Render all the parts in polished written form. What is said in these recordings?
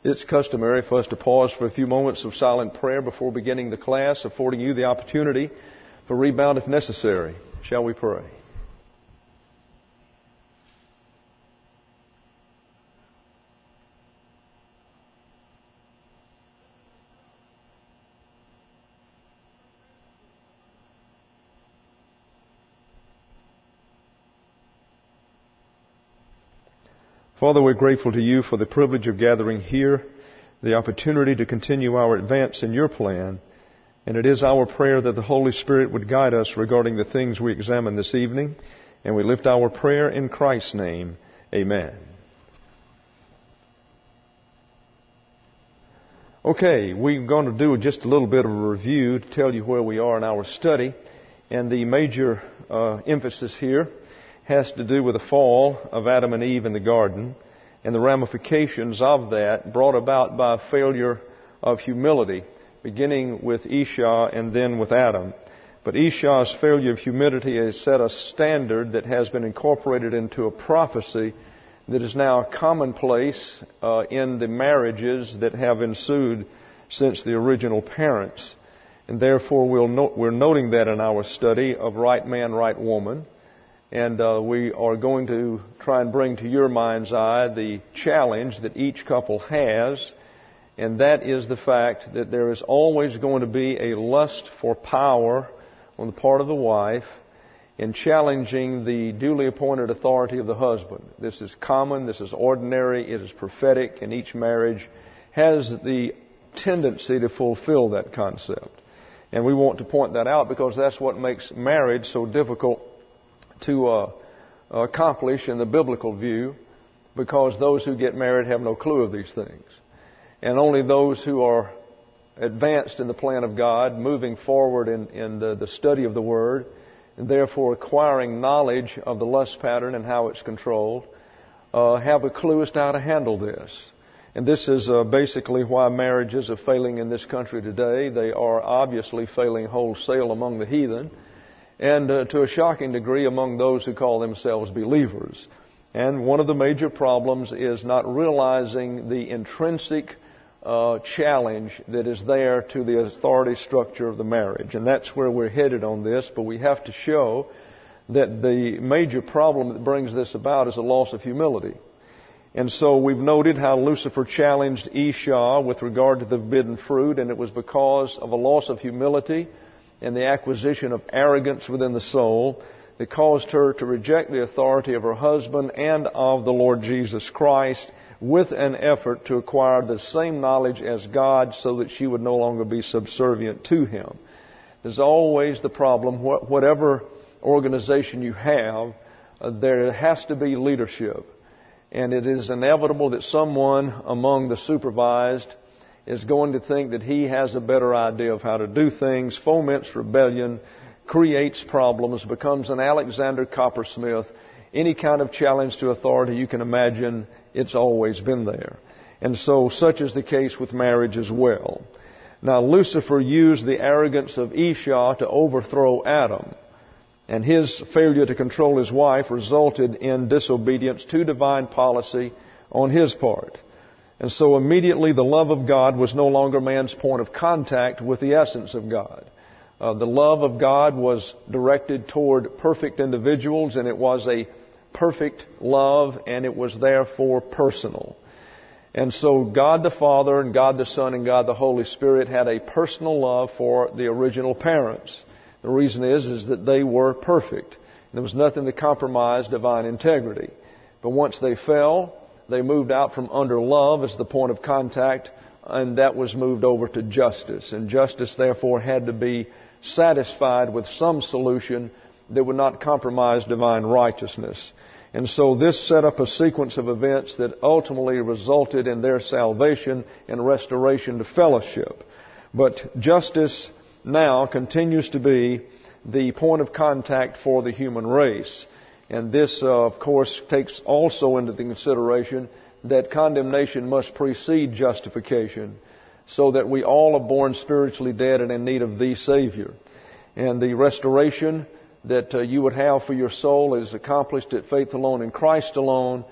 It's customary for us to pause for a few moments of silent prayer before beginning the class, affording you the opportunity for rebound if necessary. Shall we pray? Father, we're grateful to you for the privilege of gathering here, the opportunity to continue our advance in your plan. And it is our prayer that the Holy Spirit would guide us regarding the things we examine this evening. And we lift our prayer in Christ's name. Amen. Okay, we're going to do just a little bit of a review to tell you where we are in our study. And the major emphasis here has to do with the fall of Adam and Eve in the garden and the ramifications of that brought about by a failure of humility, beginning with Esau and then with Adam. But Esau's failure of humility has set a standard that has been incorporated into a prophecy that is now commonplace in the marriages that have ensued since the original parents. And therefore we're noting that in our study of right man, right woman. And we are going to try and bring to your mind's eye the challenge that each couple has, and that is the fact that there is always going to be a lust for power on the part of the wife in challenging the duly appointed authority of the husband. This is common, this is ordinary, it is prophetic, and each marriage has the tendency to fulfill that concept. And we want to point that out because that's what makes marriage so difficult to accomplish in the biblical view, because those who get married have no clue of these things. And only those who are advanced in the plan of God, moving forward in the study of the Word, and therefore acquiring knowledge of the lust pattern and how it's controlled, have a clue as to how to handle this. And this is basically why marriages are failing in this country today. They are obviously failing wholesale among the heathen, and to a shocking degree among those who call themselves believers. And one of the major problems is not realizing the intrinsic challenge that is there to the authority structure of the marriage. And that's where we're headed on this, but we have to show that the major problem that brings this about is a loss of humility. And so we've noted how Lucifer challenged Esau with regard to the forbidden fruit, and it was because of a loss of humility and the acquisition of arrogance within the soul that caused her to reject the authority of her husband and of the Lord Jesus Christ with an effort to acquire the same knowledge as God so that she would no longer be subservient to Him. There's always the problem, whatever organization you have, there has to be leadership. And it is inevitable that someone among the supervised is going to think that he has a better idea of how to do things, foments rebellion, creates problems, becomes an Alexander Coppersmith. Any kind of challenge to authority you can imagine, it's always been there. And so such is the case with marriage as well. Now Lucifer used the arrogance of Esau to overthrow Adam. And his failure to control his wife resulted in disobedience to divine policy on his part. And so immediately the love of God was no longer man's point of contact with the essence of God. The love of God was directed toward perfect individuals, and it was a perfect love, and it was therefore personal. And so God the Father and God the Son and God the Holy Spirit had a personal love for the original parents. The reason is that they were perfect. There was nothing to compromise divine integrity. But once they fell, they moved out from under love as the point of contact, and that was moved over to justice. And justice, therefore, had to be satisfied with some solution that would not compromise divine righteousness. And so this set up a sequence of events that ultimately resulted in their salvation and restoration to fellowship. But justice now continues to be the point of contact for the human race. And this, of course, takes also into the consideration that condemnation must precede justification, so that we all are born spiritually dead and in need of the Savior. And the restoration that you would have for your soul is accomplished at faith alone in Christ alone.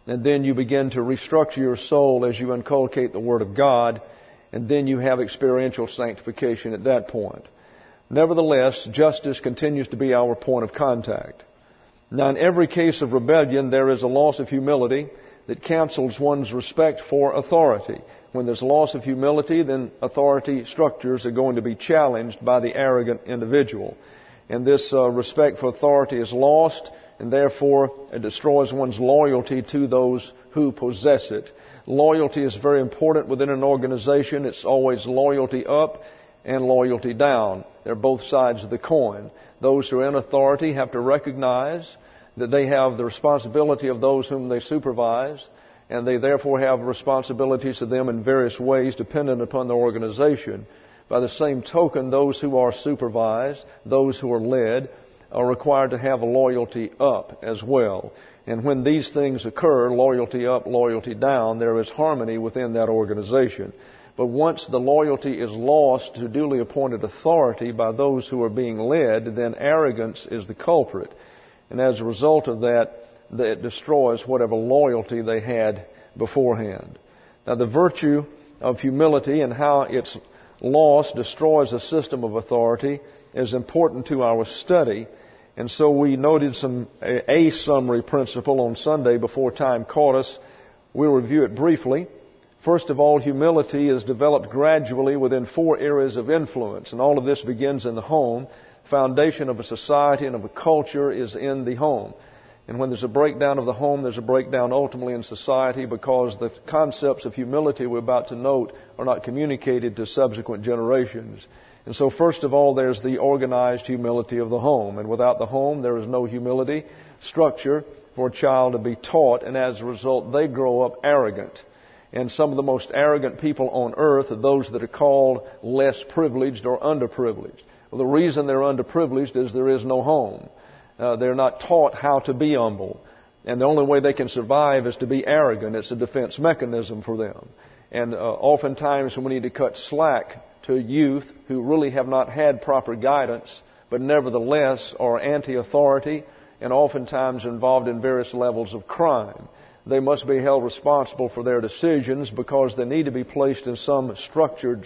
and then you begin to restructure your soul as you inculcate the Word of God, and then you have experiential sanctification at that point. Nevertheless, justice continues to be our point of contact. Now, in every case of rebellion, there is a loss of humility that cancels one's respect for authority. When there's loss of humility, then authority structures are going to be challenged by the arrogant individual. And this respect for authority is lost, and therefore it destroys one's loyalty to those who possess it. Loyalty is very important within an organization. It's always loyalty up and loyalty down. They're both sides of the coin. Those who are in authority have to recognize that they have the responsibility of those whom they supervise, and they therefore have responsibilities to them in various ways dependent upon the organization. By the same token, those who are supervised, those who are led, are required to have a loyalty up as well. And when these things occur, loyalty up, loyalty down, there is harmony within that organization. But once the loyalty is lost to duly appointed authority by those who are being led, then arrogance is the culprit. And as a result of that, it destroys whatever loyalty they had beforehand. Now, the virtue of humility and how its loss destroys a system of authority is important to our study. And so we noted a summary principle on Sunday before time caught us. We'll review it briefly. First of all, humility is developed gradually within 4 areas of influence, and all of this begins in the home. Foundation of a society and of a culture is in the home. And when there's a breakdown of the home, there's a breakdown ultimately in society, because the concepts of humility we're about to note are not communicated to subsequent generations. And so first of all, there's the organized humility of the home. And without the home, there is no humility structure for a child to be taught, and as a result, they grow up arrogant. And some of the most arrogant people on earth are those that are called less privileged or underprivileged. Well, the reason they're underprivileged is there is no home. They're not taught how to be humble. And the only way they can survive is to be arrogant. It's a defense mechanism for them. And oftentimes we need to cut slack to youth who really have not had proper guidance, but nevertheless are anti-authority and oftentimes involved in various levels of crime. They must be held responsible for their decisions because they need to be placed in some structured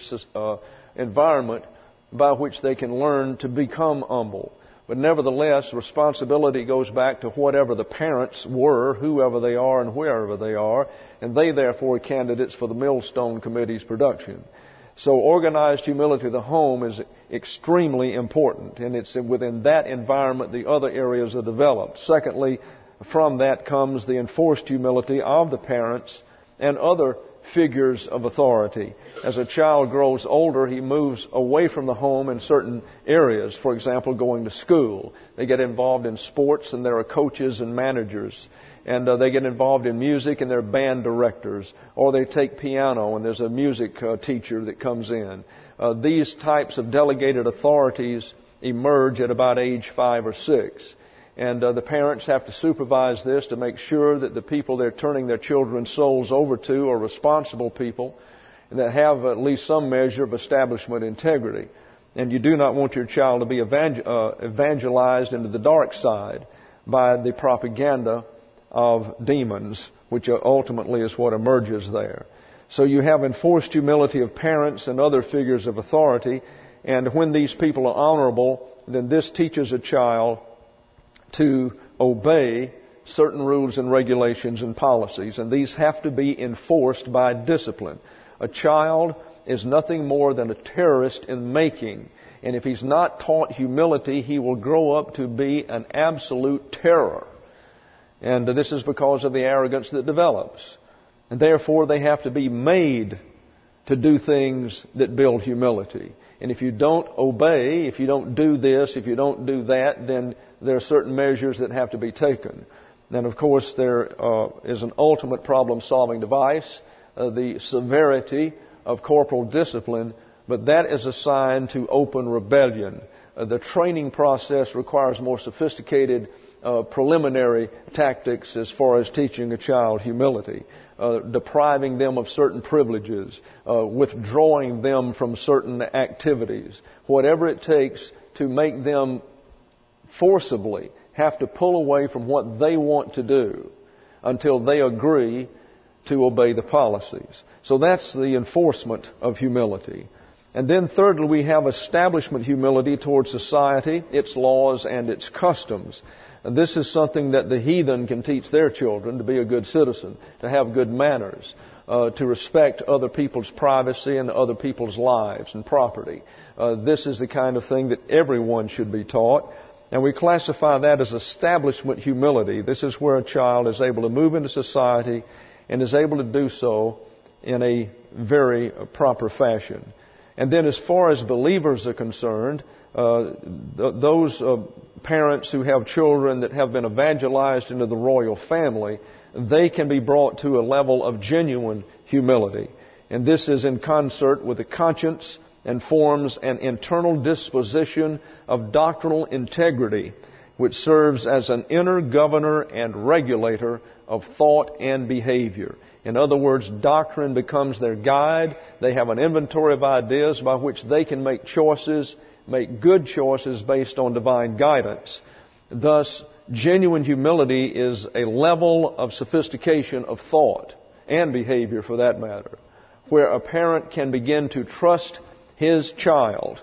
environment by which they can learn to become humble. But nevertheless, responsibility goes back to whatever the parents were, whoever they are and wherever they are, and they therefore are candidates for the Millstone Committee's production. So organized humility of the home is extremely important, and it's within that environment the other areas are developed. Secondly, from that comes the enforced humility of the parents and other figures of authority. As a child grows older, he moves away from the home in certain areas. For example, going to school. They get involved in sports, and there are coaches and managers. And they get involved in music, and they're band directors. Or they take piano, and there's a music teacher that comes in. These types of delegated authorities emerge at about age 5 or 6. And the parents have to supervise this to make sure that the people they're turning their children's souls over to are responsible people and that have at least some measure of establishment integrity. And you do not want your child to be evangelized into the dark side by the propaganda of demons, which ultimately is what emerges there. So you have enforced humility of parents and other figures of authority, and when these people are honorable, then this teaches a child to obey certain rules and regulations and policies, and these have to be enforced by discipline. A child is nothing more than a terrorist in making, and if he's not taught humility, he will grow up to be an absolute terror. And this is because of the arrogance that develops. And therefore, they have to be made to do things that build humility. And if you don't obey, if you don't do this, if you don't do that, then there are certain measures that have to be taken. And of course, there is an ultimate problem-solving device, the severity of corporal discipline, but that is assigned to open rebellion. The training process requires more sophisticated preliminary tactics as far as teaching a child humility, depriving them of certain privileges, withdrawing them from certain activities, whatever it takes to make them forcibly have to pull away from what they want to do until they agree to obey the policies. So that's the enforcement of humility. And then thirdly, we have establishment humility towards society, its laws, and its customs. And this is something that the heathen can teach their children, to be a good citizen, to have good manners, to respect other people's privacy and other people's lives and property. This is the kind of thing that everyone should be taught. And we classify that as establishment humility. This is where a child is able to move into society and is able to do so in a very proper fashion. And then as far as believers are concerned, those parents who have children that have been evangelized into the royal family, they can be brought to a level of genuine humility. And this is in concert with the conscience and forms an internal disposition of doctrinal integrity, which serves as an inner governor and regulator of thought and behavior. In other words, doctrine becomes their guide. They have an inventory of ideas by which they can make choices, make good choices based on divine guidance. Thus, genuine humility is a level of sophistication of thought and behavior, for that matter, where a parent can begin to trust his child,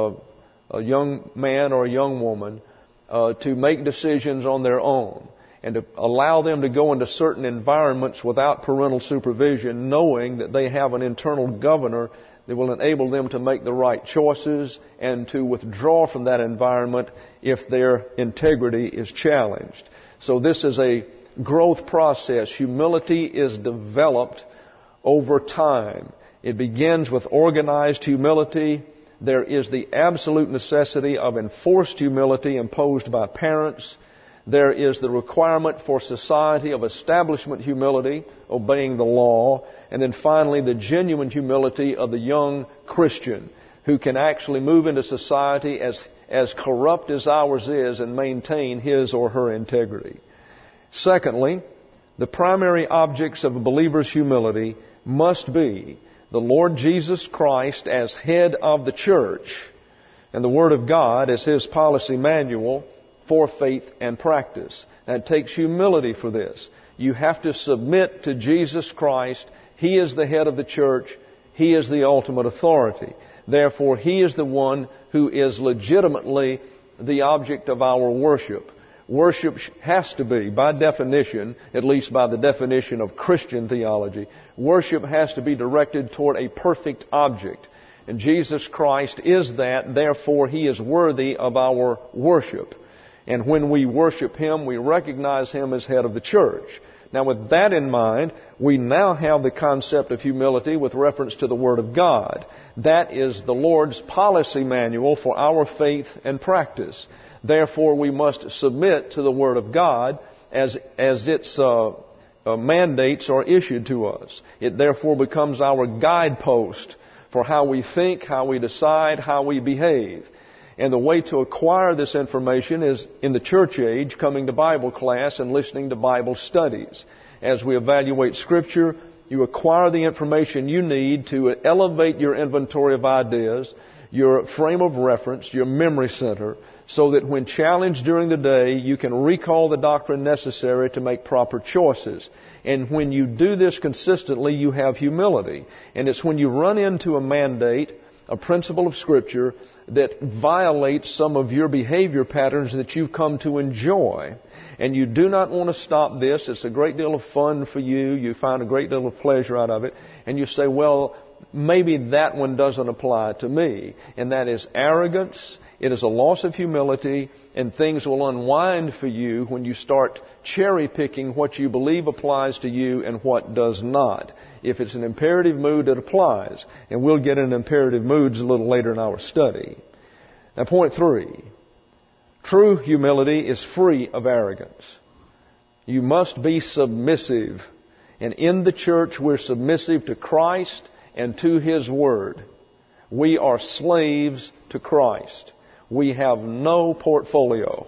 a young man or a young woman, to make decisions on their own and to allow them to go into certain environments without parental supervision, knowing that they have an internal governor that will enable them to make the right choices and to withdraw from that environment if their integrity is challenged. So this is a growth process. Humility is developed over time. It begins with organized humility. There is the absolute necessity of enforced humility imposed by parents. There is the requirement for society of establishment humility, obeying the law. And then finally, the genuine humility of the young Christian who can actually move into society as corrupt as ours is and maintain his or her integrity. Secondly, the primary objects of a believer's humility must be the Lord Jesus Christ as head of the church and the Word of God as His policy manual for faith and practice. And it takes humility for this. You have to submit to Jesus Christ. He is the head of the church. He is the ultimate authority. Therefore, He is the one who is legitimately the object of our worship. Worship has to be, by definition, at least by the definition of Christian theology, worship has to be directed toward a perfect object. And Jesus Christ is that, therefore He is worthy of our worship. And when we worship Him, we recognize Him as head of the church. Now with that in mind, we now have the concept of humility with reference to the Word of God. That is the Lord's policy manual for our faith and practice. Therefore, we must submit to the Word of God as its mandates are issued to us. It therefore becomes our guidepost for how we think, how we decide, how we behave. And the way to acquire this information is in the church age, coming to Bible class and listening to Bible studies. As we evaluate Scripture, you acquire the information you need to elevate your inventory of ideas, your frame of reference, your memory center, so that when challenged during the day, you can recall the doctrine necessary to make proper choices. And when you do this consistently, you have humility. And it's when you run into a mandate, a principle of Scripture, that violates some of your behavior patterns that you've come to enjoy. And you do not want to stop this. It's a great deal of fun for you. You find a great deal of pleasure out of it. And you say, well, maybe that one doesn't apply to me. And that is arrogance. It is a loss of humility, and things will unwind for you when you start cherry-picking what you believe applies to you and what does not. If it's an imperative mood, it applies. And we'll get into imperative moods a little later in our study. Now, point 3. True humility is free of arrogance. You must be submissive. And in the church, we're submissive to Christ and to His Word. We are slaves to Christ. We have no portfolio.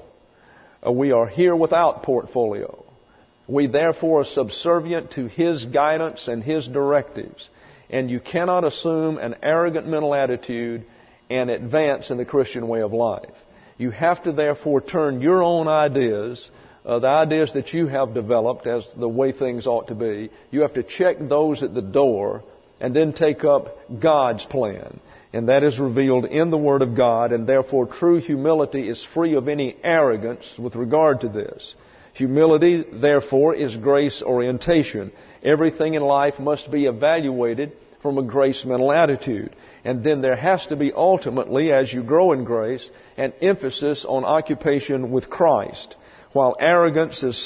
We are here without portfolio. We therefore are subservient to His guidance and His directives. And you cannot assume an arrogant mental attitude and advance in the Christian way of life. You have to therefore turn your own ideas the ideas that you have developed as the way things ought to be. You have to check those at the door and then take up God's plan. And that is revealed in the Word of God, and therefore true humility is free of any arrogance with regard to this. Humility, therefore, is grace orientation. Everything in life must be evaluated from a grace mental attitude. And then there has to be ultimately, as you grow in grace, an emphasis on occupation with Christ, while arrogance is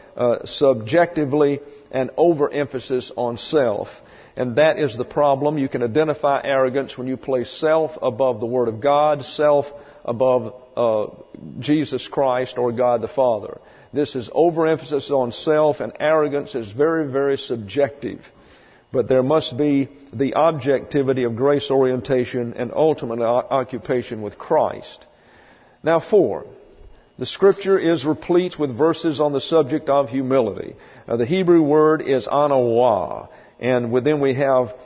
subjectively an overemphasis on self. And that is the problem. You can identify arrogance when you place self above the Word of God, self above Jesus Christ or God the Father. This is overemphasis on self, and arrogance is very, very subjective. But there must be the objectivity of grace orientation and ultimate occupation with Christ. Now, 4. The Scripture is replete with verses on the subject of humility. The Hebrew word is anawah. And then we have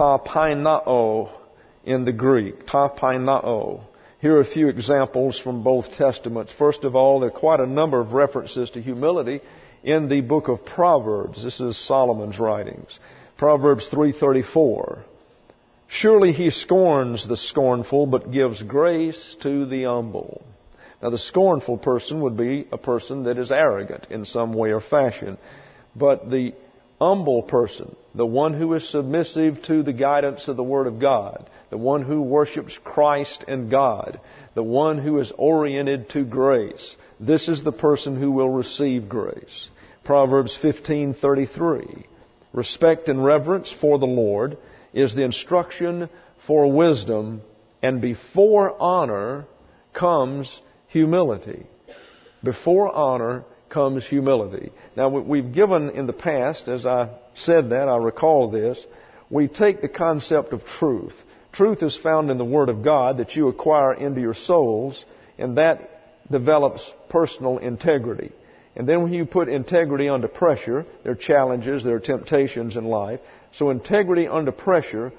tapainao in the Greek. Tapainao. Here are a few examples from both Testaments. First of all, there are quite a number of references to humility in the book of Proverbs. This is Solomon's writings. Proverbs 3:34. Surely he scorns the scornful, but gives grace to the humble. Now, the scornful person would be a person that is arrogant in some way or fashion. But the humble person, the one who is submissive to the guidance of the Word of God, the one who worships Christ and God, the one who is oriented to grace, this is the person who will receive grace. Proverbs 15:33. Respect and reverence for the Lord is the instruction for wisdom, and before honor comes humility. Before honor comes humility. Now, we've given in the past, as I said that, I recall this, we take the concept of truth. Truth is found in the Word of God that you acquire into your souls, and that develops personal integrity. And then when you put integrity under pressure, there are challenges, there are temptations in life. So integrity under pressure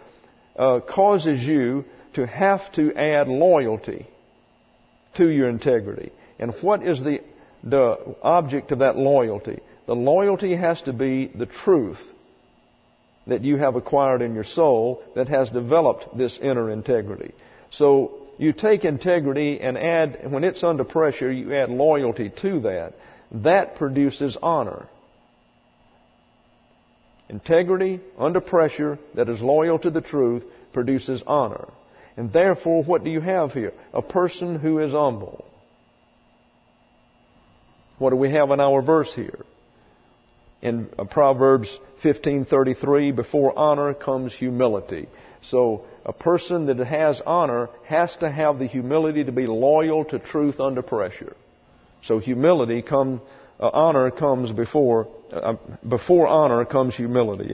causes you to have to add loyalty to your integrity. And what is the object of that loyalty? The loyalty has to be the truth that you have acquired in your soul that has developed this inner integrity. So you take integrity and add, when it's under pressure, you add loyalty to that. That produces honor. Integrity under pressure that is loyal to the truth produces honor. And therefore, what do you have here? A person who is humble. What do we have in our verse here? In Proverbs 15:33, before honor comes humility. So a person that has honor has to have the humility to be loyal to truth under pressure. So honor comes before honor comes humility.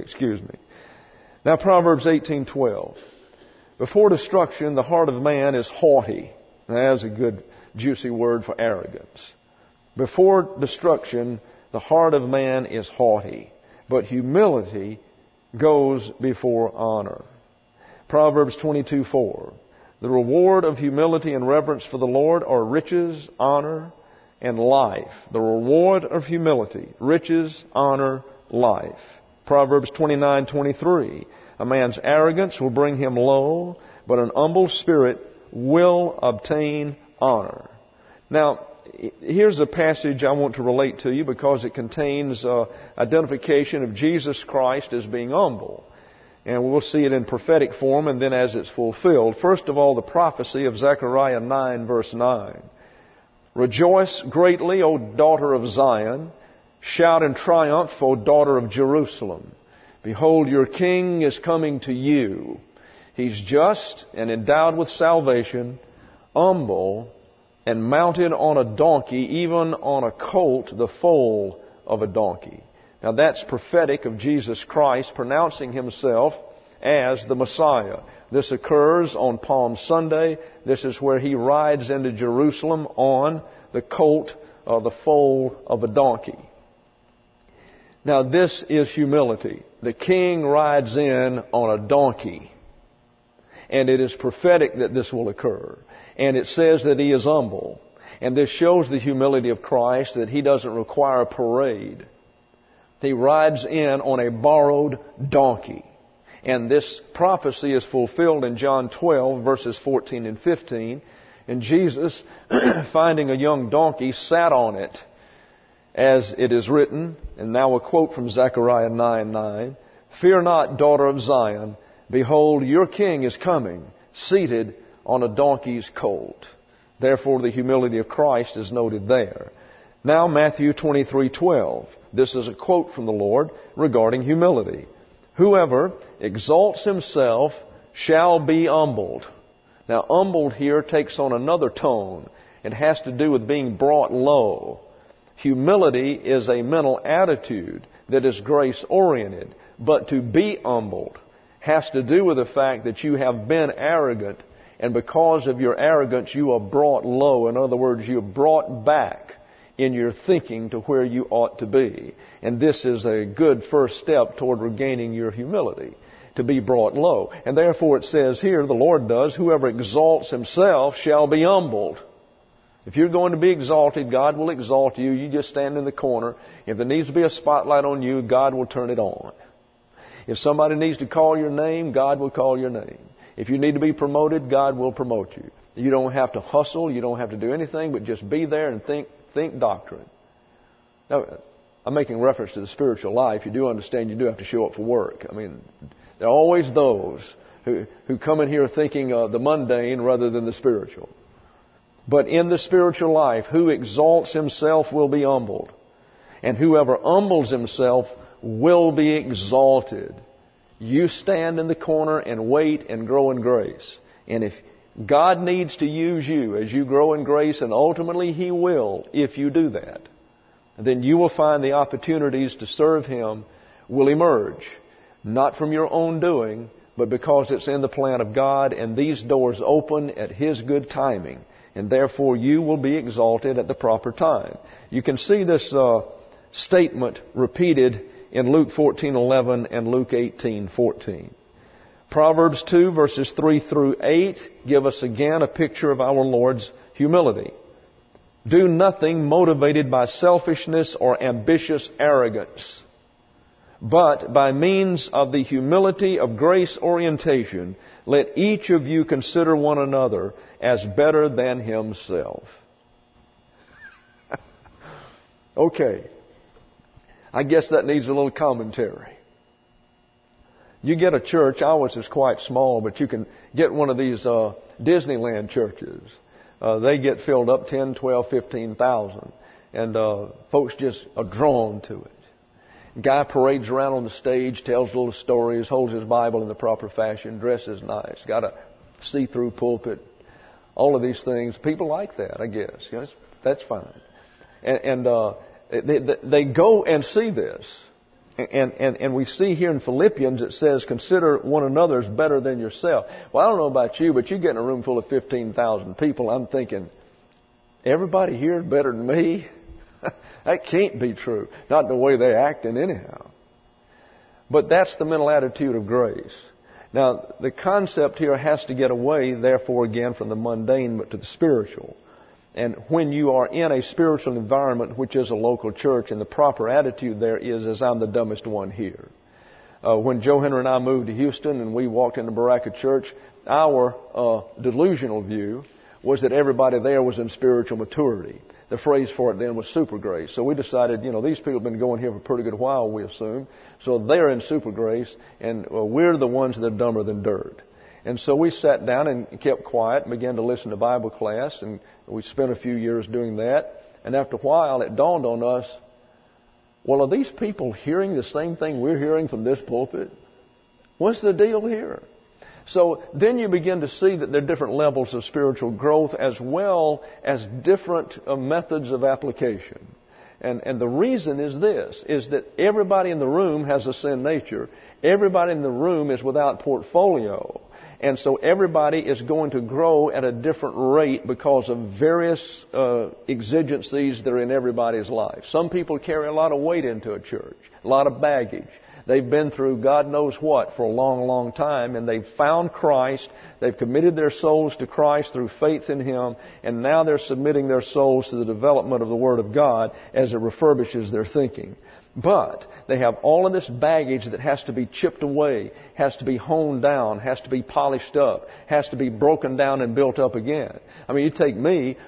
Now Proverbs 18:12. Before destruction, the heart of man is haughty. Now, that's a good, juicy word for arrogance. Before destruction, the heart of man is haughty, but humility goes before honor. Proverbs 22:4. The reward of humility and reverence for the Lord are riches, honor, and life. The reward of humility, riches, honor, life. Proverbs 29:23. A man's arrogance will bring him low, but an humble spirit will obtain honor. Now, here's a passage I want to relate to you because it contains identification of Jesus Christ as being humble. And we'll see it in prophetic form and then as it's fulfilled. First of all, the prophecy of Zechariah 9, verse 9. Rejoice greatly, O daughter of Zion. Shout in triumph, O daughter of Jerusalem. Behold, your king is coming to you. He's just and endowed with salvation, humble, and mounted on a donkey, even on a colt, the foal of a donkey. Now that's prophetic of Jesus Christ pronouncing Himself as the Messiah. This occurs on Palm Sunday. This is where He rides into Jerusalem on the colt or the foal of a donkey. Now this is humility. The king rides in on a donkey. And it is prophetic that this will occur. And it says that He is humble. And this shows the humility of Christ, that He doesn't require a parade. He rides in on a borrowed donkey. And this prophecy is fulfilled in John 12, verses 14 and 15. And Jesus, finding a young donkey, sat on it, as it is written. And now a quote from Zechariah 9:9. "Fear not, daughter of Zion. Behold, your king is coming, seated on a donkey's colt." Therefore, the humility of Christ is noted there. Now, Matthew 23:12. This is a quote from the Lord regarding humility. "Whoever exalts himself shall be humbled." Now, humbled here takes on another tone. It has to do with being brought low. Humility is a mental attitude that is grace-oriented. But to be humbled has to do with the fact that you have been arrogant, and because of your arrogance you are brought low. In other words, you are brought back in your thinking to where you ought to be. And this is a good first step toward regaining your humility, to be brought low. And therefore it says here, the Lord does, "Whoever exalts himself shall be humbled." If you're going to be exalted, God will exalt you. You just stand in the corner. If there needs to be a spotlight on you, God will turn it on. If somebody needs to call your name, God will call your name. If you need to be promoted, God will promote you. You don't have to hustle. You don't have to do anything but just be there and think doctrine. Now, I'm making reference to the spiritual life. You do understand you do have to show up for work. I mean, there are always those who come in here thinking the mundane rather than the spiritual. But in the spiritual life, who exalts himself will be humbled. And whoever humbles himself will be exalted. You stand in the corner and wait and grow in grace. And if God needs to use you as you grow in grace, and ultimately He will if you do that, then you will find the opportunities to serve Him will emerge. Not from your own doing, but because it's in the plan of God, and these doors open at His good timing. And therefore you will be exalted at the proper time. You can see this statement repeated in Luke 14:11 and Luke 18:14. Proverbs 2 verses 3 through 8 give us again a picture of our Lord's humility. "Do nothing motivated by selfishness or ambitious arrogance, but by means of the humility of grace orientation, let each of you consider one another as better than himself." Okay. I guess that needs a little commentary. You get a church, ours is quite small, but you can get one of these Disneyland churches. They get filled up 10, 12, 15,000. And folks just are drawn to it. Guy parades around on the stage, tells little stories, holds his Bible in the proper fashion, dresses nice, got a see-through pulpit, all of these things. People like that, I guess. Yes, that's fine. And they go and see this. And we see here in Philippians it says, "Consider one another as better than yourself." Well, I don't know about you, but you get in a room full of 15,000 people, I'm thinking, everybody here is better than me? That can't be true. Not the way they're acting anyhow. But that's the mental attitude of grace. Now, the concept here has to get away, therefore, again, from the mundane, but to the spiritual. And when you are in a spiritual environment, which is a local church, and the proper attitude there is I'm the dumbest one here. When Joe Henry and I moved to Houston and we walked into Baraka Church, our delusional view was that everybody there was in spiritual maturity. The phrase for it then was super grace. So we decided, these people have been going here for a pretty good while, we assume. So they're in super grace, and we're the ones that are dumber than dirt. And so we sat down and kept quiet and began to listen to Bible class, and we spent a few years doing that. And after a while, it dawned on us, well, are these people hearing the same thing we're hearing from this pulpit? What's the deal here? So then you begin to see that there are different levels of spiritual growth as well as different methods of application. And the reason is this, is that everybody in the room has a sin nature. Everybody in the room is without portfolio. And so everybody is going to grow at a different rate because of various exigencies that are in everybody's life. Some people carry a lot of weight into a church, a lot of baggage. They've been through God knows what for a long, long time, and they've found Christ. They've committed their souls to Christ through faith in Him, and now they're submitting their souls to the development of the Word of God as it refurbishes their thinking. But they have all of this baggage that has to be chipped away, has to be honed down, has to be polished up, has to be broken down and built up again. I mean, you take me,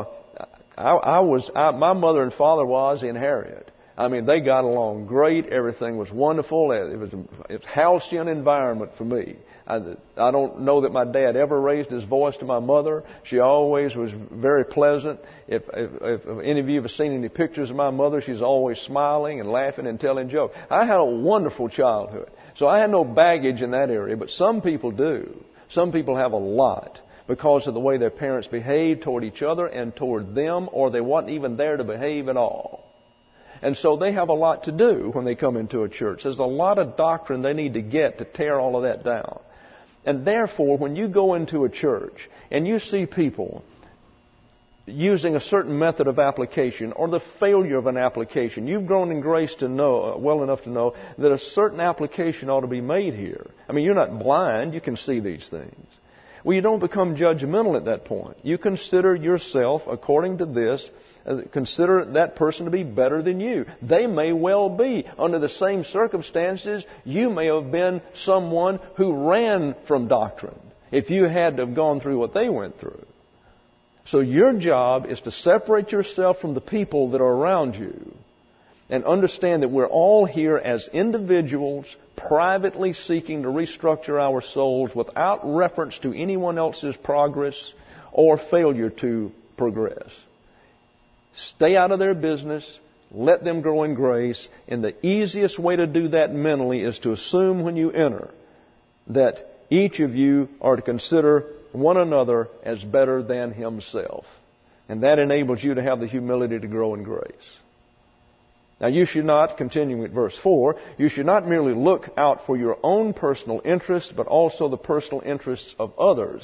my mother and father was inherited. I mean, they got along great. Everything was wonderful. It was a halcyon environment for me. I don't know that my dad ever raised his voice to my mother. She always was very pleasant. If any of you have seen any pictures of my mother, she's always smiling and laughing and telling jokes. I had a wonderful childhood. So I had no baggage in that area, but some people do. Some people have a lot because of the way their parents behaved toward each other and toward them, or they wasn't even there to behave at all. And so they have a lot to do when they come into a church. There's a lot of doctrine they need to get to tear all of that down. And therefore, when you go into a church and you see people using a certain method of application or the failure of an application, you've grown in grace to know, well enough to know that a certain application ought to be made here. I mean, you're not blind. You can see these things. Well, you don't become judgmental at that point. You consider yourself, according to this, consider that person to be better than you. They may well be. Under the same circumstances, you may have been someone who ran from doctrine if you had to have gone through what they went through. So your job is to separate yourself from the people that are around you and understand that we're all here as individuals, privately seeking to restructure our souls without reference to anyone else's progress or failure to progress. Stay out of their business. Let them grow in grace. And the easiest way to do that mentally is to assume when you enter that each of you are to consider one another as better than himself. And that enables you to have the humility to grow in grace. Now you should not, continuing at verse 4, you should not merely look out for your own personal interests, but also the personal interests of others.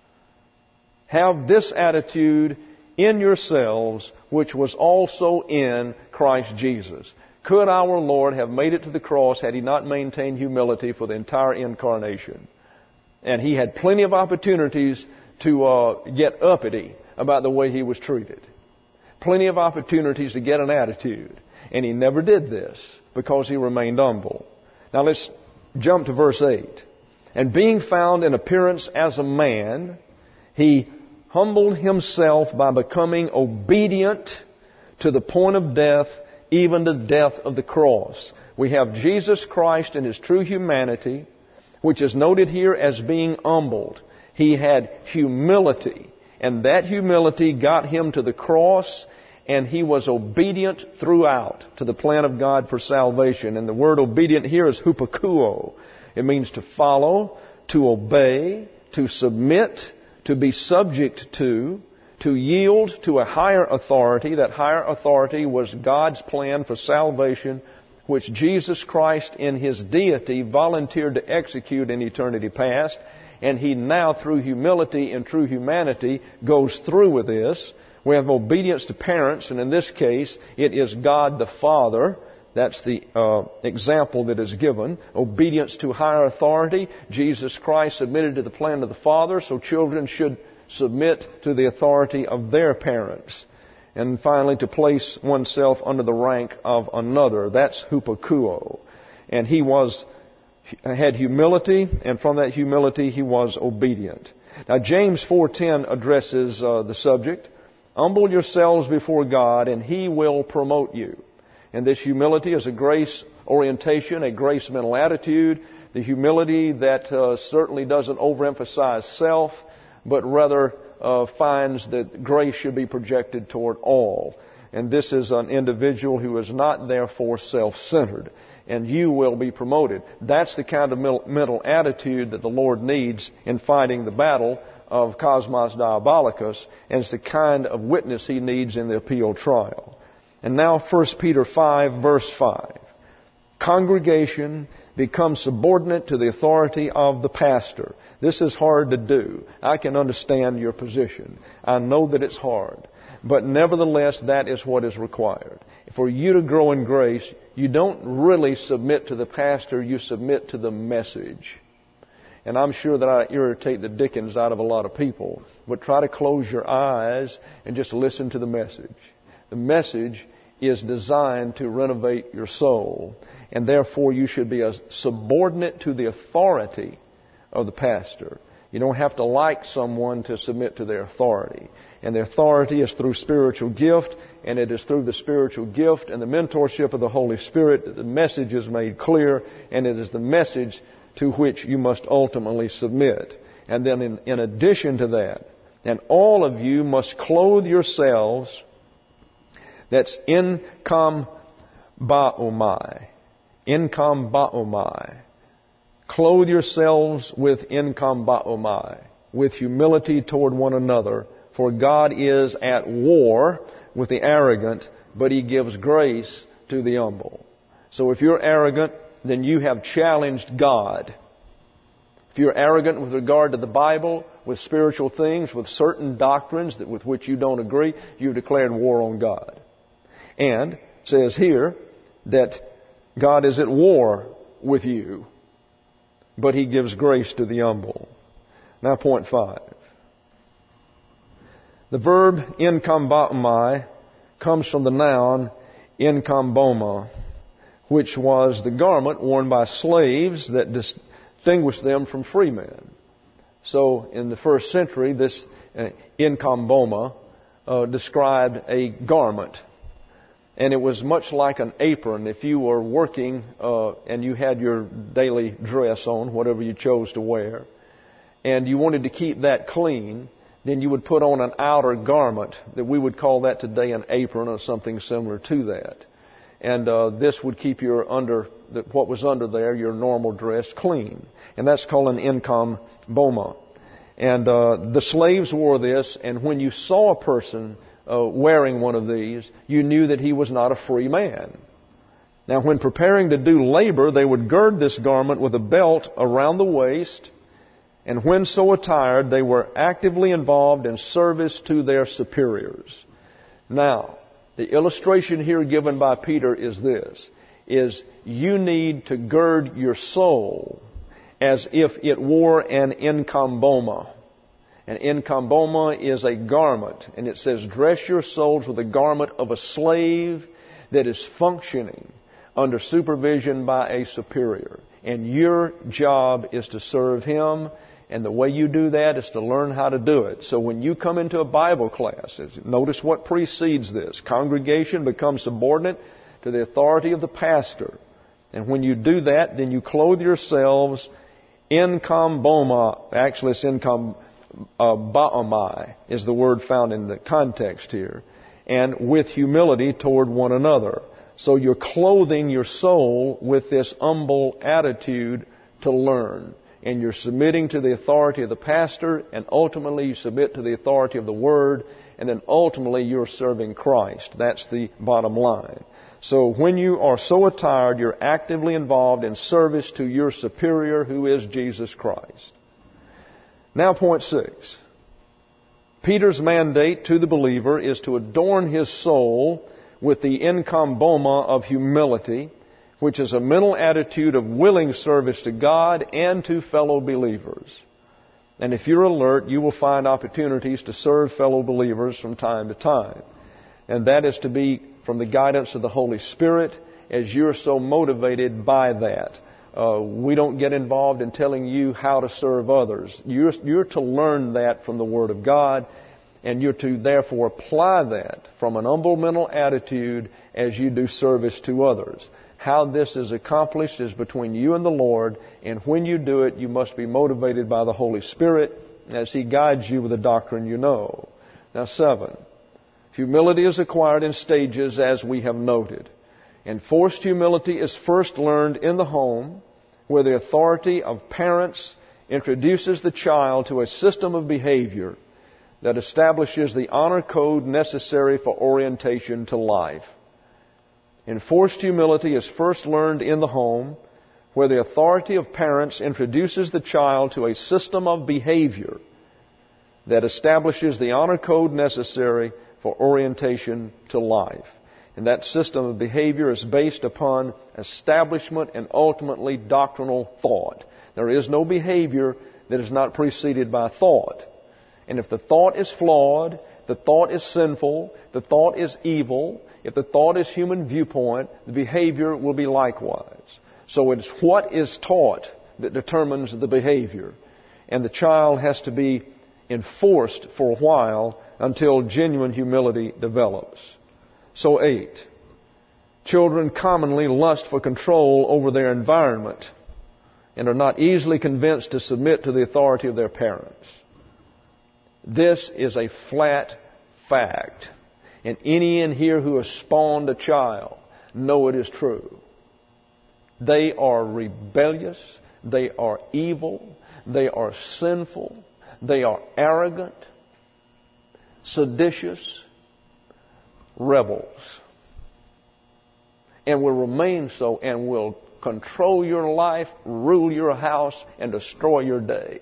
Have this attitude in yourselves, which was also in Christ Jesus. Could our Lord have made it to the cross had He not maintained humility for the entire incarnation? And He had plenty of opportunities to get uppity about the way He was treated. Plenty of opportunities to get an attitude. And He never did this because He remained humble. Now let's jump to verse 8. And being found in appearance as a man, He humbled Himself by becoming obedient to the point of death, even to death of the cross. We have Jesus Christ in His true humanity, which is noted here as being humbled. He had humility, and that humility got Him to the cross, and He was obedient throughout to the plan of God for salvation. And the word obedient here is hupakuo. It means to follow, to obey, to submit, to be subject to yield to a higher authority. That higher authority was God's plan for salvation, which Jesus Christ in His deity volunteered to execute in eternity past. And He now, through humility and true humanity, goes through with this. We have obedience to parents, and in this case, it is God the Father. That's the example that is given. Obedience to higher authority. Jesus Christ submitted to the plan of the Father, so children should submit to the authority of their parents. And finally, to place oneself under the rank of another. That's hupakuo. And He had humility, and from that humility He was obedient. Now James 4:10 addresses the subject. Humble yourselves before God, and He will promote you. And this humility is a grace orientation, a grace mental attitude, the humility that certainly doesn't overemphasize self, but rather finds that grace should be projected toward all. And this is an individual who is not therefore self-centered. And you will be promoted. That's the kind of mental attitude that the Lord needs in fighting the battle of Cosmos Diabolicus, and it's the kind of witness He needs in the appeal trial. And now 1 Peter 5, verse 5. Congregation becomes subordinate to the authority of the pastor. This is hard to do. I can understand your position. I know that it's hard. But nevertheless, that is what is required. For you to grow in grace, you don't really submit to the pastor, you submit to the message. And I'm sure that I irritate the dickens out of a lot of people. But try to close your eyes and just listen to the message. The message is designed to renovate your soul. And therefore you should be a subordinate to the authority of the pastor. You don't have to like someone to submit to their authority. And the authority is through spiritual gift, and it is through the spiritual gift and the mentorship of the Holy Spirit that the message is made clear, and it is the message to which you must ultimately submit. And then in addition to that, and all of you must clothe yourselves, that's enkambaomai. Enkambaomai. Clothe yourselves with enkambaomai, with humility toward one another, for God is at war with the arrogant, but He gives grace to the humble. So if you're arrogant, then you have challenged God. If you're arrogant with regard to the Bible, with spiritual things, with certain doctrines with which you don't agree, you've declared war on God. And it says here that God is at war with you, but He gives grace to the humble. Now, point 5. The verb enkambaomai comes from the noun enkamboma, which was the garment worn by slaves that distinguished them from free men. So, in the first century, this enkamboma described a garment. And it was much like an apron. If you were working and you had your daily dress on, whatever you chose to wear, and you wanted to keep that clean, then you would put on an outer garment, that we would call that today an apron or something similar to that. And this would keep what was under there, your normal dress, clean. And that's called an enkamboma. And the slaves wore this, and when you saw a person wearing one of these, you knew that he was not a free man. Now, when preparing to do labor, they would gird this garment with a belt around the waist, and when so attired, they were actively involved in service to their superiors. Now, the illustration here given by Peter is this, is you need to gird your soul as if it wore an enkamboma. An enkamboma is a garment, and it says, dress your souls with the garment of a slave that is functioning under supervision by a superior. And your job is to serve him, and the way you do that is to learn how to do it. So when you come into a Bible class, notice what precedes this. Congregation becomes subordinate to the authority of the pastor. And when you do that, then you clothe yourselves enkamboma. Actually, it's baomai is the word found in the context here, and with humility toward one another. So you're clothing your soul with this humble attitude to learn, and you're submitting to the authority of the pastor, and ultimately you submit to the authority of the Word, and then ultimately you're serving Christ. That's the bottom line. So when you are so attired, you're actively involved in service to your superior, who is Jesus Christ. Now, point 6. Peter's mandate to the believer is to adorn his soul with the enkamboma of humility, which is a mental attitude of willing service to God and to fellow believers. And if you're alert, you will find opportunities to serve fellow believers from time to time. And that is to be from the guidance of the Holy Spirit, as you're so motivated by that. We don't get involved in telling you how to serve others. You're to learn that from the Word of God, and you're to therefore apply that from an humble mental attitude as you do service to others. How this is accomplished is between you and the Lord, and when you do it, you must be motivated by the Holy Spirit as He guides you with the doctrine you know. Now, 7. Humility is acquired in stages, as we have noted. Enforced humility is first learned in the home, where the authority of parents introduces the child to a system of behavior that establishes the honor code necessary for orientation to life. Enforced humility is first learned in the home, where the authority of parents introduces the child to a system of behavior that establishes the honor code necessary for orientation to life. And that system of behavior is based upon establishment and ultimately doctrinal thought. There is no behavior that is not preceded by thought. And if the thought is flawed, the thought is sinful, the thought is evil, if the thought is human viewpoint, the behavior will be likewise. So it's what is taught that determines the behavior. And the child has to be enforced for a while until genuine humility develops. So 8, children commonly lust for control over their environment and are not easily convinced to submit to the authority of their parents. This is a flat fact. And any in here who has spawned a child know it is true. They are rebellious. They are evil. They are sinful. They are arrogant, seditious, rebels. And will remain so and will control your life, rule your house, and destroy your day.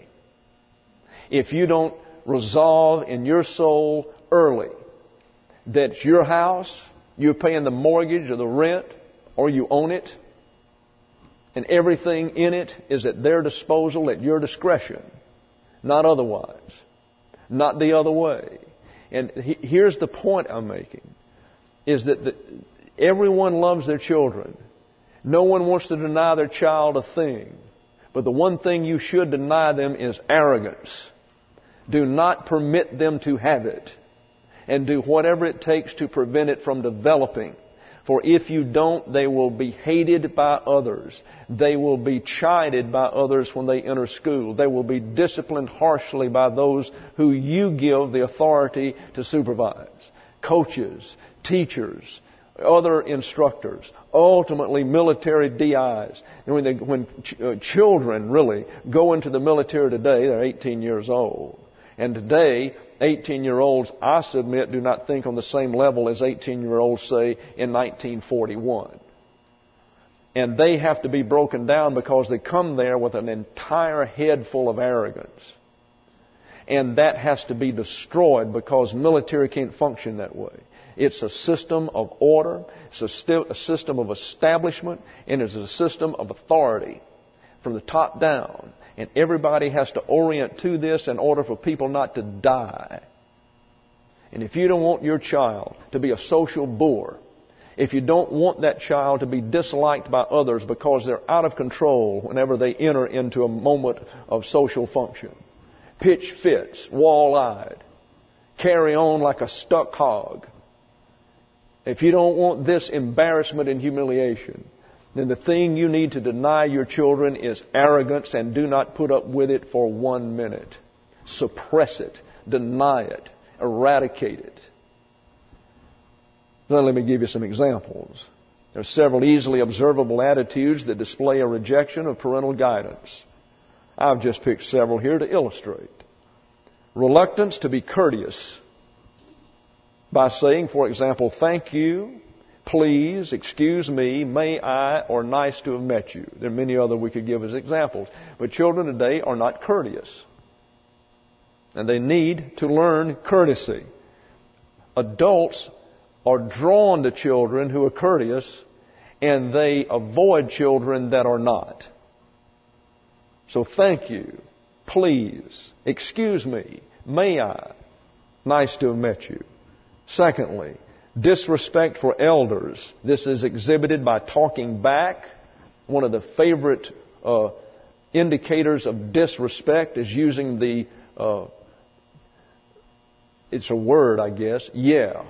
If you don't resolve in your soul early that it's your house, you're paying the mortgage or the rent, or you own it, and everything in it is at their disposal, at your discretion, not otherwise, not the other way. And here's the point I'm making, is that everyone loves their children. No one wants to deny their child a thing. But the one thing you should deny them is arrogance. Do not permit them to have it. And do whatever it takes to prevent it from developing. For if you don't, they will be hated by others. They will be chided by others when they enter school. They will be disciplined harshly by those who you give the authority to supervise. Coaches, teachers, other instructors, ultimately military DIs. And when children really go into the military today, they're 18 years old. And today, 18-year-olds, I submit, do not think on the same level as 18-year-olds, say, in 1941. And they have to be broken down because they come there with an entire head full of arrogance. And that has to be destroyed because military can't function that way. It's a system of order, it's a system of establishment, and it's a system of authority from the top down. And everybody has to orient to this in order for people not to die. And if you don't want your child to be a social boor, if you don't want that child to be disliked by others because they're out of control whenever they enter into a moment of social function, pitch fits, wall-eyed, carry on like a stuck hog, if you don't want this embarrassment and humiliation, then the thing you need to deny your children is arrogance, and do not put up with it for 1 minute. Suppress it, deny it, eradicate it. Now let me give you some examples. There are several easily observable attitudes that display a rejection of parental guidance. I've just picked several here to illustrate. Reluctance to be courteous by saying, for example, thank you, please, excuse me, may I, or nice to have met you. There are many other we could give as examples. But children today are not courteous. And they need to learn courtesy. Adults are drawn to children who are courteous, and they avoid children that are not. So thank you, please, excuse me, may I, nice to have met you. Secondly, disrespect for elders. This is exhibited by talking back. One of the favorite indicators of disrespect is using the, it's a word, I guess, yeah.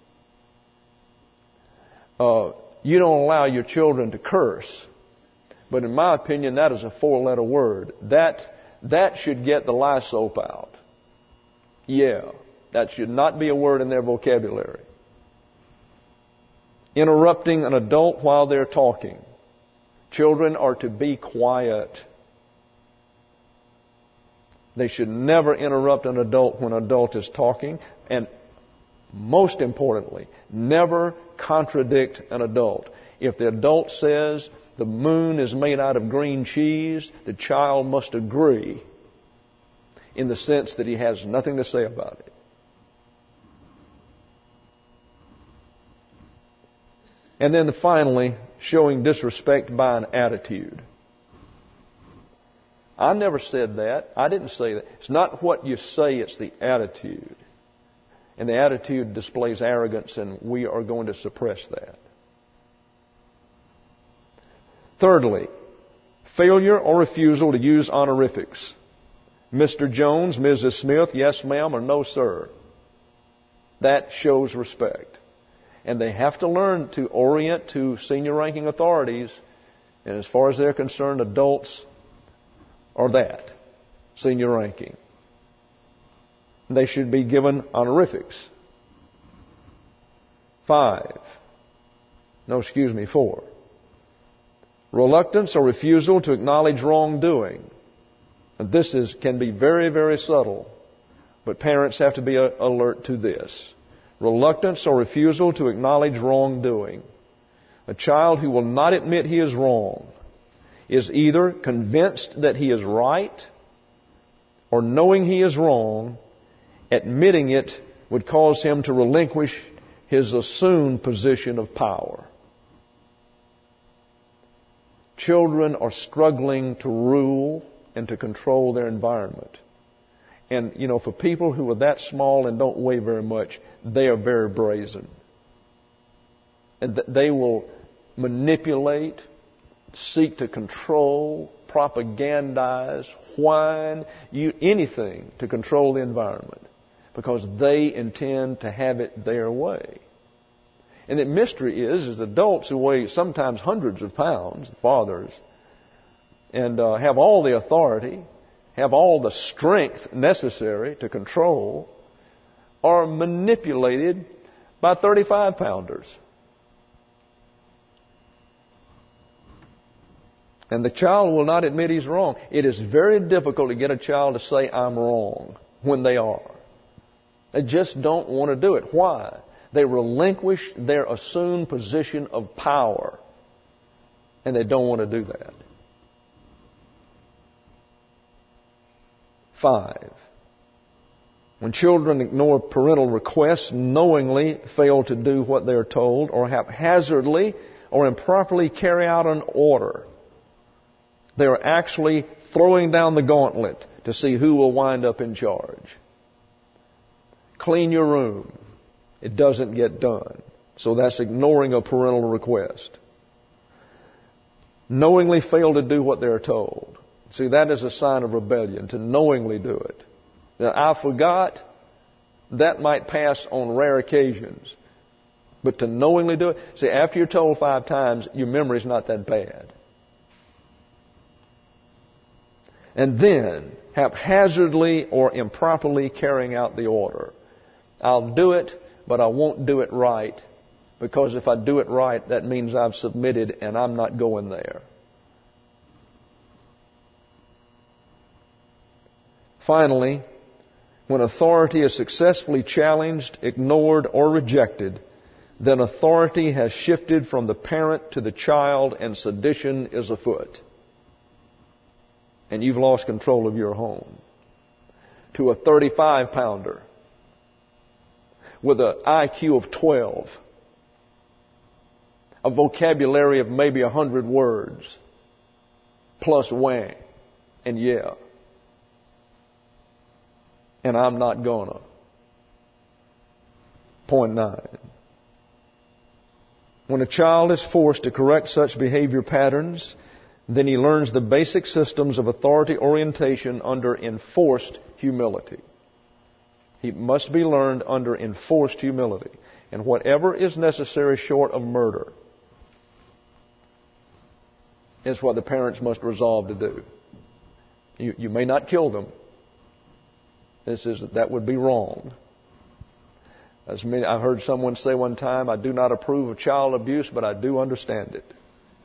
You don't allow your children to curse. But in my opinion, that is a 4-letter word. That should get the lye soap out. Yeah. That should not be a word in their vocabulary. Interrupting an adult while they're talking. Children are to be quiet. They should never interrupt an adult when an adult is talking. And most importantly, never contradict an adult. If the adult says the moon is made out of green cheese, the child must agree in the sense that he has nothing to say about it. And then finally, showing disrespect by an attitude. I never said that. I didn't say that. It's not what you say, it's the attitude. And the attitude displays arrogance, and we are going to suppress that. Thirdly, failure or refusal to use honorifics. Mr. Jones, Mrs. Smith, yes ma'am, or no sir. That shows respect. And they have to learn to orient to senior ranking authorities. And as far as they're concerned, adults are that, senior ranking. They should be given honorifics. 4. Reluctance or refusal to acknowledge wrongdoing. And this can be very, very subtle, but parents have to be alert to this. Reluctance or refusal to acknowledge wrongdoing. A child who will not admit he is wrong is either convinced that he is right, or knowing he is wrong, admitting it would cause him to relinquish his assumed position of power. Children are struggling to rule and to control their environment. And, for people who are that small and don't weigh very much, they are very brazen. And they will manipulate, seek to control, propagandize, whine, anything to control the environment, because they intend to have it their way. And the mystery is adults who weigh sometimes hundreds of pounds, fathers, and have all the authority, have all the strength necessary to control, are manipulated by 35-pounders. And the child will not admit he's wrong. It is very difficult to get a child to say, I'm wrong, when they are. They just don't want to do it. Why? They relinquish their assumed position of power. And they don't want to do that. 5. When children ignore parental requests, knowingly fail to do what they are told, or haphazardly or improperly carry out an order, they are actually throwing down the gauntlet to see who will wind up in charge. Clean your room. It doesn't get done. So that's ignoring a parental request. Knowingly fail to do what they're told. See, that is a sign of rebellion, to knowingly do it. Now, I forgot, that might pass on rare occasions. But to knowingly do it, see, after you're told 5 times, your memory's not that bad. And then, haphazardly or improperly carrying out the order. I'll do it, but I won't do it right, because if I do it right, that means I've submitted and I'm not going there. Finally, when authority is successfully challenged, ignored, or rejected, then authority has shifted from the parent to the child and sedition is afoot. And you've lost control of your home. To a 35-pounder with an IQ of 12, a vocabulary of maybe 100 words, plus whang and yeah. And I'm not gonna. Point 9. When a child is forced to correct such behavior patterns, then he learns the basic systems of authority orientation under enforced humility. He must be learned under enforced humility. And whatever is necessary short of murder is what the parents must resolve to do. You may not kill them. That would be wrong. I heard someone say one time, I do not approve of child abuse, but I do understand it.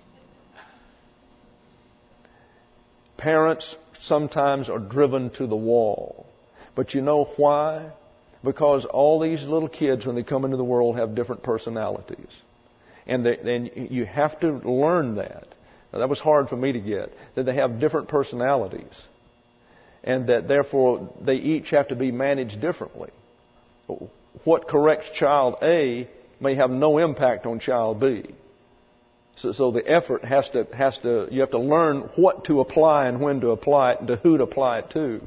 Parents sometimes are driven to the wall. But you know why? Because all these little kids, when they come into the world, have different personalities. And you have to learn that. Now, that was hard for me to get, that they have different personalities. And that therefore they each have to be managed differently. What corrects child A may have no impact on child B. So the effort you have to learn what to apply and when to apply it and to who to apply it to.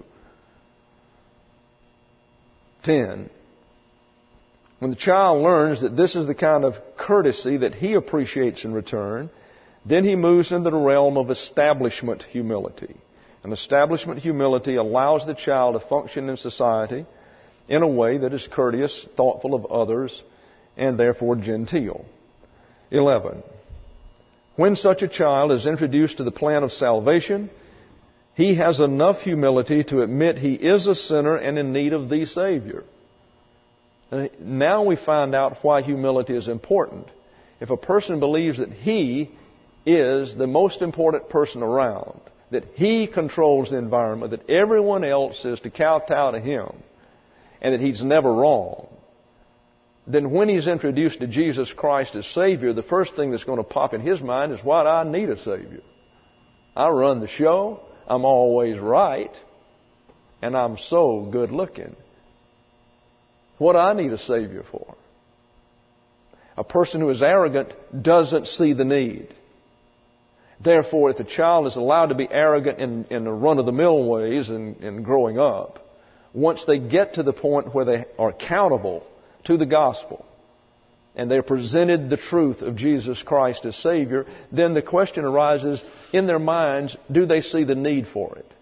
10. When the child learns that this is the kind of courtesy that he appreciates in return, then he moves into the realm of establishment humility. And establishment humility allows the child to function in society in a way that is courteous, thoughtful of others, and therefore genteel. 11. When such a child is introduced to the plan of salvation, he has enough humility to admit he is a sinner and in need of the Savior. Now we find out why humility is important. If a person believes that he is the most important person around, that he controls the environment, that everyone else is to kowtow to him, and that he's never wrong, then when he's introduced to Jesus Christ as Savior, the first thing that's going to pop in his mind is, why do I need a Savior? I run the show, I'm always right, and I'm so good looking. What do I need a Savior for? A person who is arrogant doesn't see the need. Therefore, if the child is allowed to be arrogant in the run-of-the-mill ways in growing up, once they get to the point where they are accountable to the gospel and they're presented the truth of Jesus Christ as Savior, then the question arises in their minds, do they see the need for it?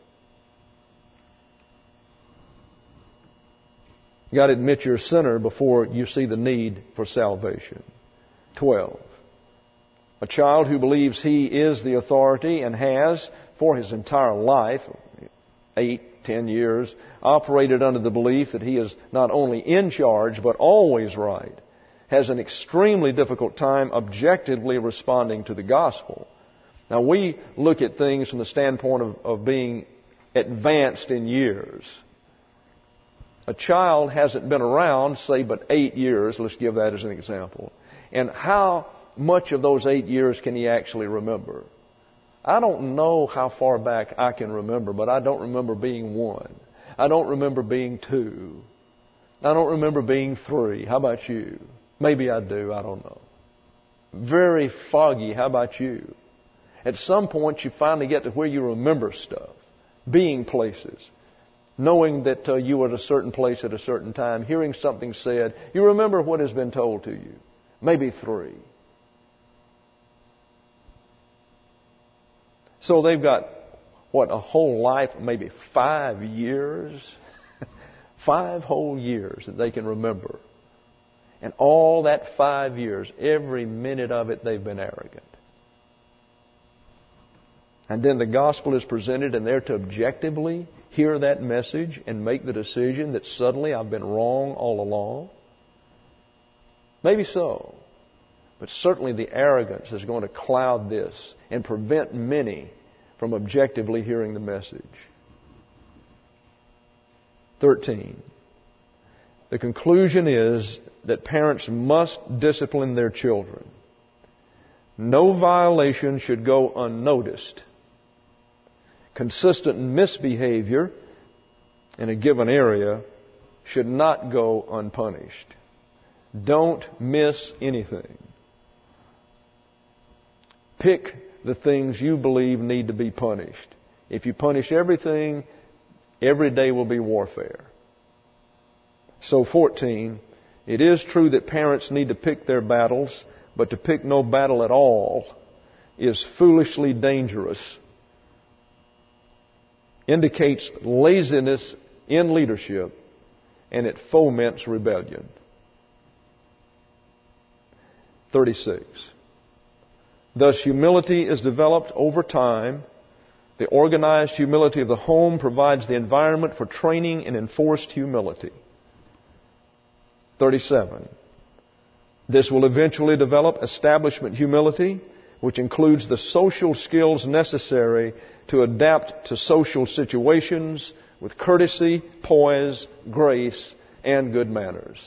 You've got to admit you're a sinner before you see the need for salvation. 12. A child who believes he is the authority and has, for his entire life, 8, 10 years, operated under the belief that he is not only in charge but always right, has an extremely difficult time objectively responding to the gospel. Now we look at things from the standpoint of being advanced in years. A child hasn't been around, say, but 8 years. Let's give that as an example. And how much of those 8 years can he actually remember? I don't know how far back I can remember, but I don't remember being 1. I don't remember being 2. I don't remember being 3. How about you? Maybe I do. I don't know. Very foggy. How about you? At some point, you finally get to where you remember stuff. Being places. Knowing that you were at a certain place at a certain time. Hearing something said. You remember what has been told to you. Maybe 3. So they've got, a whole life, maybe 5 years? 5 whole years that they can remember. And all that 5 years, every minute of it, they've been arrogant. And then the gospel is presented and they're to objectively hear that message and make the decision that suddenly I've been wrong all along. Maybe so. But certainly the arrogance is going to cloud this and prevent many from objectively hearing the message. 13. The conclusion is that parents must discipline their children. No violation should go unnoticed. Consistent misbehavior in a given area should not go unpunished. Don't miss anything. Pick the things you believe need to be punished. If you punish everything, every day will be warfare. So 14, it is true that parents need to pick their battles, but to pick no battle at all is foolishly dangerous. Indicates laziness in leadership, and it foments rebellion. 36. Thus, humility is developed over time. The organized humility of the home provides the environment for training in enforced humility. 37. This will eventually develop establishment humility, which includes the social skills necessary to adapt to social situations with courtesy, poise, grace, and good manners.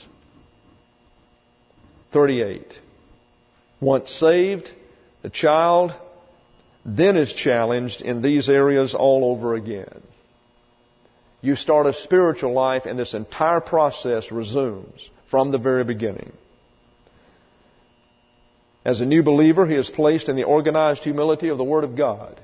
38. Once saved, the child then is challenged in these areas all over again. You start a spiritual life and this entire process resumes from the very beginning. As a new believer, he is placed in the organized humility of the Word of God.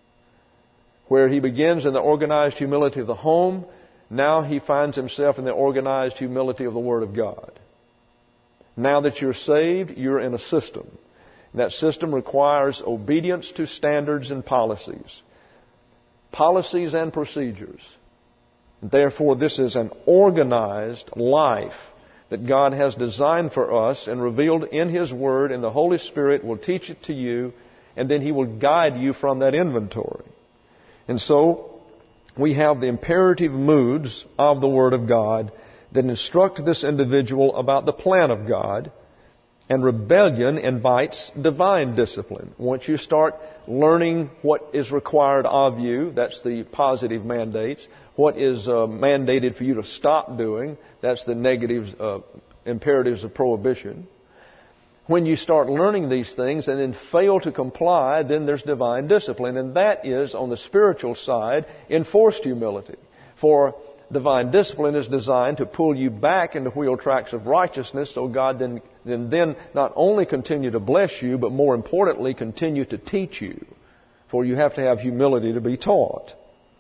Where he begins in the organized humility of the home, now he finds himself in the organized humility of the Word of God. Now that you're saved, you're in a system. And that system requires obedience to standards and policies. Policies and procedures. Therefore, this is an organized life that God has designed for us and revealed in His Word, and the Holy Spirit will teach it to you, and then He will guide you from that inventory. And so, we have the imperative moods of the Word of God that instruct this individual about the plan of God, and rebellion invites divine discipline. Once you start learning what is required of you, that's the positive mandates. What is mandated for you to stop doing, that's the negative imperatives of prohibition. When you start learning these things and then fail to comply, then there's divine discipline. And that is, on the spiritual side, enforced humility. For divine discipline is designed to pull you back into wheel tracks of righteousness, so God then not only continue to bless you, but more importantly, continue to teach you. For you have to have humility to be taught.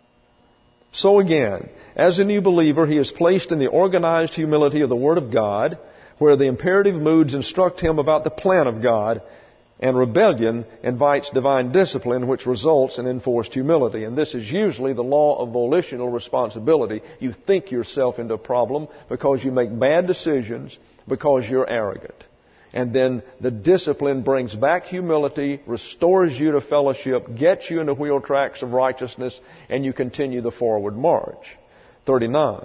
So again, as a new believer, he is placed in the organized humility of the Word of God, where the imperative moods instruct him about the plan of God, and rebellion invites divine discipline, which results in enforced humility. And this is usually the law of volitional responsibility. You think yourself into a problem because you make bad decisions, because you're arrogant. And then the discipline brings back humility, restores you to fellowship, gets you into wheel tracks of righteousness, and you continue the forward march. 39.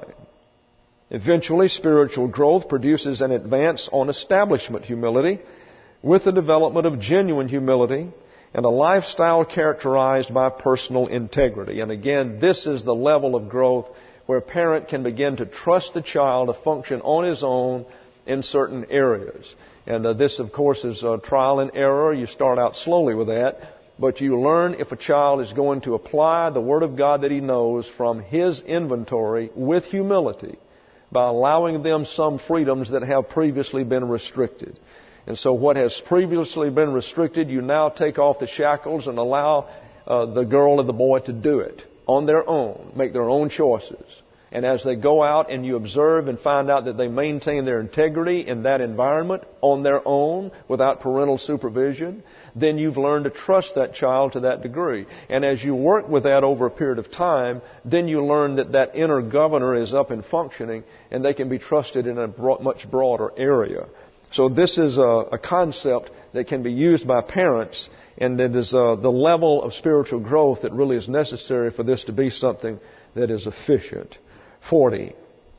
Eventually, spiritual growth produces an advance on establishment humility, with the development of genuine humility and a lifestyle characterized by personal integrity. And again, this is the level of growth where a parent can begin to trust the child to function on his own in certain areas. And this, of course, is trial and error. You start out slowly with that, but you learn if a child is going to apply the Word of God that he knows from his inventory with humility by allowing them some freedoms that have previously been restricted. And so what has previously been restricted, you now take off the shackles and allow the girl or the boy to do it on their own, make their own choices. And as they go out and you observe and find out that they maintain their integrity in that environment on their own without parental supervision, then you've learned to trust that child to that degree. And as you work with that over a period of time, then you learn that that inner governor is up and functioning, and they can be trusted in a much broader area. So this is a concept that can be used by parents, and it is the level of spiritual growth that really is necessary for this to be something that is efficient. 40.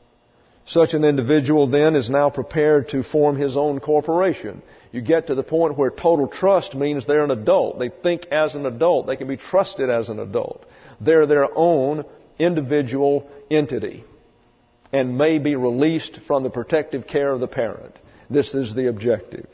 Such an individual then is now prepared to form his own corporation. You get to the point where total trust means they're an adult. They think as an adult. They can be trusted as an adult. They're their own individual entity and may be released from the protective care of the parent. This is the objective.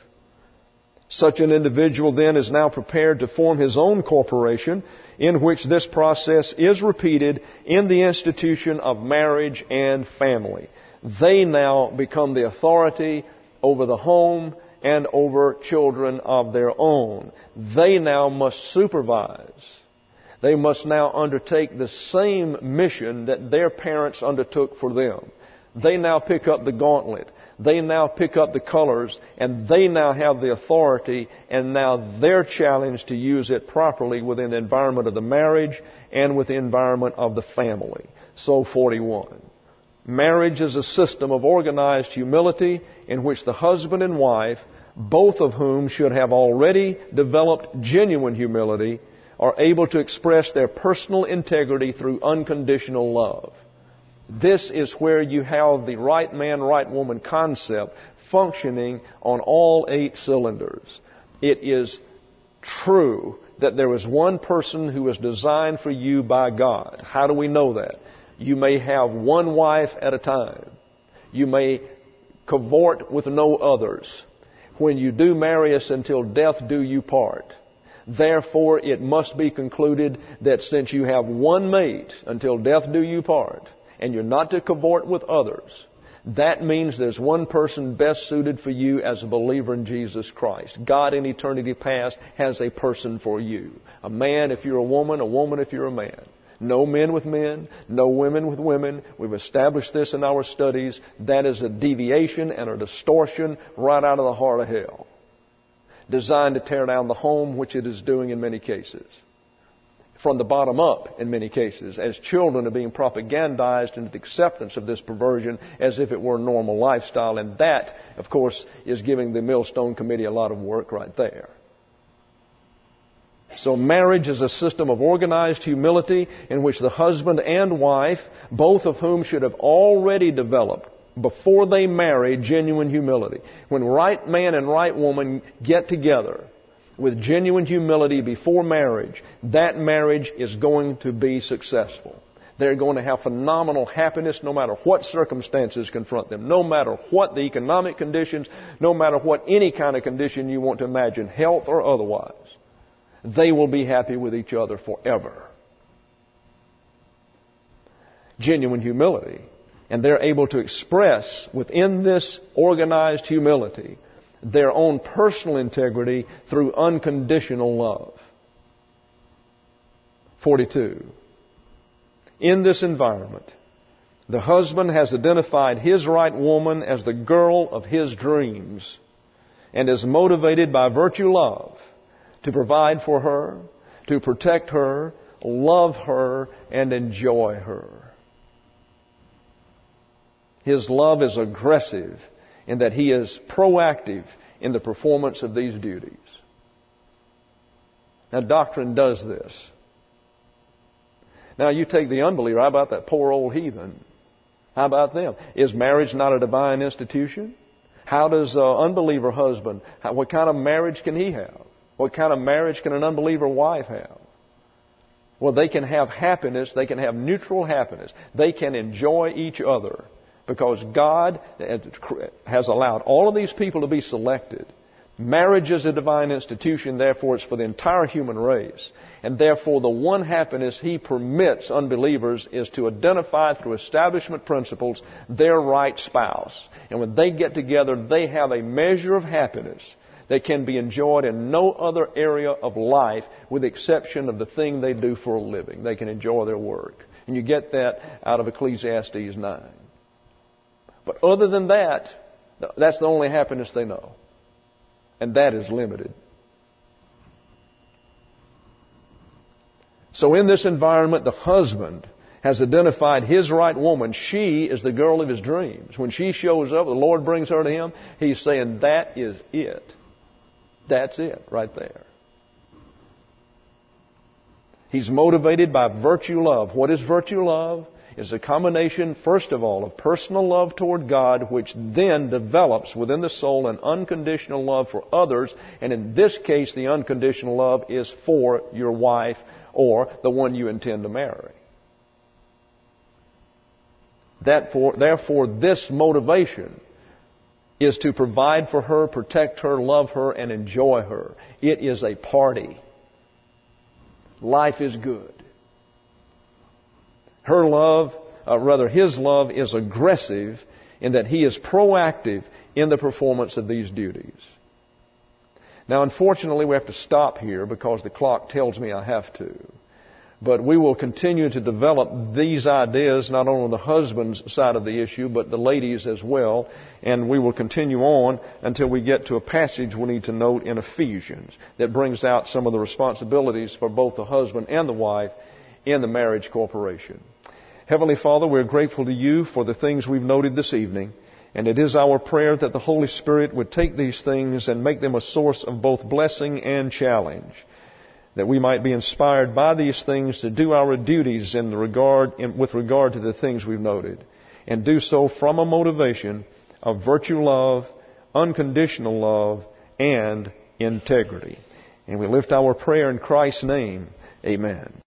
Such an individual then is now prepared to form his own corporation, in which this process is repeated in the institution of marriage and family. They now become the authority over the home and over children of their own. They now must supervise. They must now undertake the same mission that their parents undertook for them. They now pick up the gauntlet. They now pick up the colors, and they now have the authority, and now they're challenged to use it properly within the environment of the marriage and with the environment of the family. So 41. Marriage is a system of organized humility in which the husband and wife, both of whom should have already developed genuine humility, are able to express their personal integrity through unconditional love. This is where you have the right man, right woman concept functioning on all 8 cylinders. It is true that there is one person who is designed for you by God. How do we know that? You may have one wife at a time. You may cavort with no others. When you do marry us, until death do you part. Therefore, it must be concluded that since you have one mate, until death do you part, and you're not to cavort with others, That means there's one person best suited for you as a believer in Jesus Christ. God in eternity past has a person for you. A man if you're a woman if you're a man. No men with men, no women with women. We've established this in our studies. That is a deviation and a distortion right out of the heart of hell. Designed to tear down the home, which it is doing in many cases. From the bottom up in many cases, as children are being propagandized into the acceptance of this perversion as if it were a normal lifestyle. And that, of course, is giving the Millstone Committee a lot of work right there. So marriage is a system of organized humility in which the husband and wife, both of whom should have already developed, before they marry, genuine humility. When right man and right woman get together with genuine humility before marriage, that marriage is going to be successful. They're going to have phenomenal happiness no matter what circumstances confront them, no matter what the economic conditions, no matter what any kind of condition you want to imagine, health or otherwise. They will be happy with each other forever. Genuine humility. And they're able to express within this organized humility their own personal integrity through unconditional love. 42. In this environment, the husband has identified his right woman as the girl of his dreams and is motivated by virtue love to provide for her, to protect her, love her, and enjoy her. His love is aggressive in that he is proactive in the performance of these duties. Now, doctrine does this. Now, you take the unbeliever. How about that poor old heathen? How about them? Is marriage not a divine institution? How does an unbeliever husband, what kind of marriage can he have? What kind of marriage can an unbeliever wife have? Well, they can have happiness. They can have neutral happiness. They can enjoy each other. Because God has allowed all of these people to be selected. Marriage is a divine institution, therefore it's for the entire human race. And therefore the one happiness He permits unbelievers is to identify through establishment principles their right spouse. And when they get together, they have a measure of happiness that can be enjoyed in no other area of life with the exception of the thing they do for a living. They can enjoy their work. And you get that out of Ecclesiastes 9. But other than that, that's the only happiness they know. And that is limited. So in this environment, the husband has identified his right woman. She is the girl of his dreams. When she shows up, the Lord brings her to him. He's saying, that is it. That's it right there. He's motivated by virtue love. What is virtue love? Is a combination, first of all, of personal love toward God, which then develops within the soul an unconditional love for others. And in this case, the unconditional love is for your wife or the one you intend to marry. Therefore, this motivation is to provide for her, protect her, love her, and enjoy her. It is a party. Life is good. Her love, his love is aggressive in that he is proactive in the performance of these duties. Now, unfortunately, we have to stop here because the clock tells me I have to. But we will continue to develop these ideas not only on the husband's side of the issue, but the ladies as well. And we will continue on until we get to a passage we need to note in Ephesians that brings out some of the responsibilities for both the husband and the wife in the marriage corporation. Heavenly Father, we're grateful to You for the things we've noted this evening. And it is our prayer that the Holy Spirit would take these things and make them a source of both blessing and challenge. That we might be inspired by these things to do our duties with regard to the things we've noted. And do so from a motivation of virtue love, unconditional love, and integrity. And we lift our prayer in Christ's name. Amen.